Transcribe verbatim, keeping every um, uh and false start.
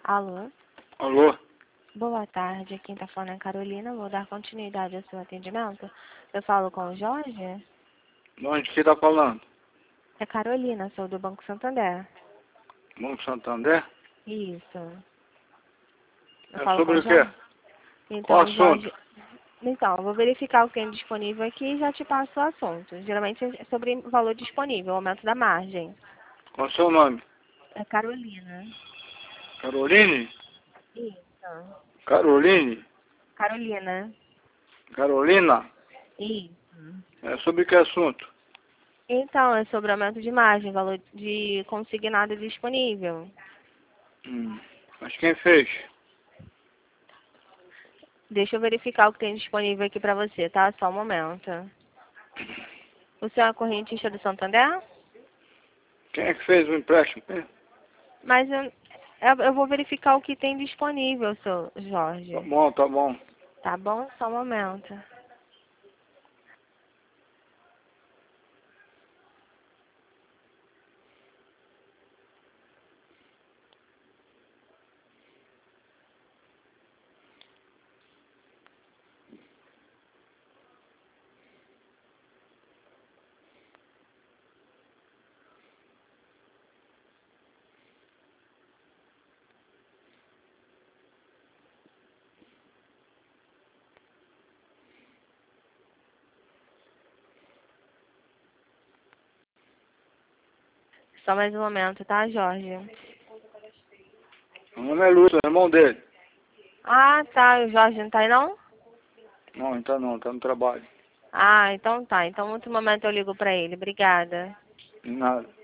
Alô? Alô? Boa tarde, quem está falando é Carolina. Vou dar continuidade ao seu atendimento. Eu falo com o Jorge? De onde que tá falando? É Carolina, sou do Banco Santander. Banco Santander? Isso. Eu É falo com sobre o o quê? Jorge? Qual Então, assunto? Jorge... Então, eu vou verificar o que tem disponível aqui e já te passo o assunto. Geralmente é sobre o valor disponível, o aumento da margem. Qual é o seu nome? É Carolina. Caroline? Isso. Caroline? Carolina. Carolina? Isso. É sobre que assunto? Então, é sobre aumento de margem, valor de consignado disponível. Hum. Mas quem fez? Deixa eu verificar o que tem disponível aqui pra você, tá? Só um momento. O senhor é correntista do Santander? Quem é que fez o empréstimo? É. Mas eu, eu, eu vou verificar o que tem disponível, seu Tá Jorge. bom, tá bom. Tá bom? Só um momento. Só mais um momento, tá, Jorge? Meu nome é Lúcio, irmão dele. Ah, tá. O Jorge não tá aí, não? Não, então não, tá no trabalho. Ah, então tá. Então, outro momento eu ligo pra ele. Obrigada. De nada.